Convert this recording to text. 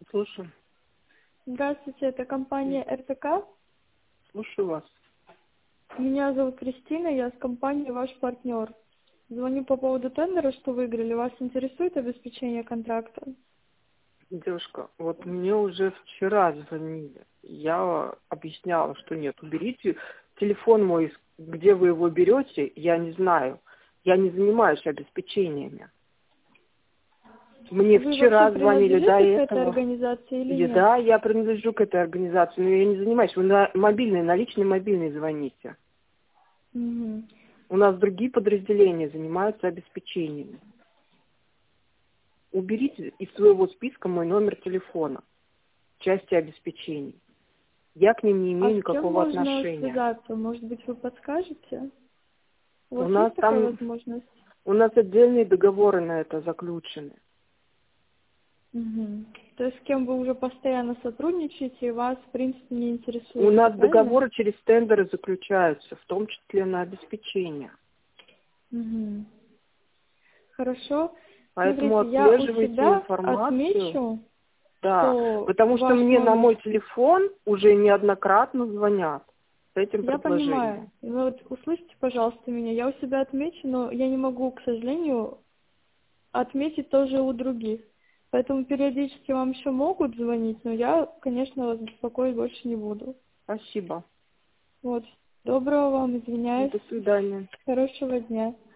Слушаю. Здравствуйте, это компания РТК. Слушаю вас. Меня зовут Кристина, я с компанией «Ваш партнер». Звоню по поводу тендера, что выиграли. Вас интересует обеспечение контракта? Девушка, вот мне уже вчера звонили. Я объясняла, что нет, уберите телефон мой, где вы его берете, я не знаю. Я не занимаюсь обеспечениями. Мне Вы вчера вообще звонили до принадлежите к этой этого. организации или И нет? да, я принадлежу к этой организации, но я не занимаюсь. Вы на мобильный, на личный мобильный звоните. Угу. У нас другие подразделения занимаются обеспечениями. Уберите из своего списка мой номер телефона в части обеспечений. Я к ним не А имею с кем никакого можно отношения. связаться? Может быть, вы подскажете? У У вас нас есть такая там, возможность? у нас отдельные договоры на это заключены. Угу. То есть с кем вы уже постоянно сотрудничаете, и вас, в принципе, не У интересует это, нас правильно? договоры через тендеры заключаются, в том числе на обеспечение. Угу. Хорошо. Поэтому Смотрите, я у отслеживайте себя информацию. отмечу, Да, что потому что ваш мне на номер... мой телефон уже неоднократно звонят с этим Я понимаю. предложением. Вы вот услышите, пожалуйста, меня. Я у себя отмечу, но я не могу, к сожалению, отметить тоже у других. Поэтому периодически вам еще могут звонить, но я, конечно, вас беспокоить больше не буду. Спасибо. Вот. Доброго вам, извиняюсь. До свидания. Хорошего дня.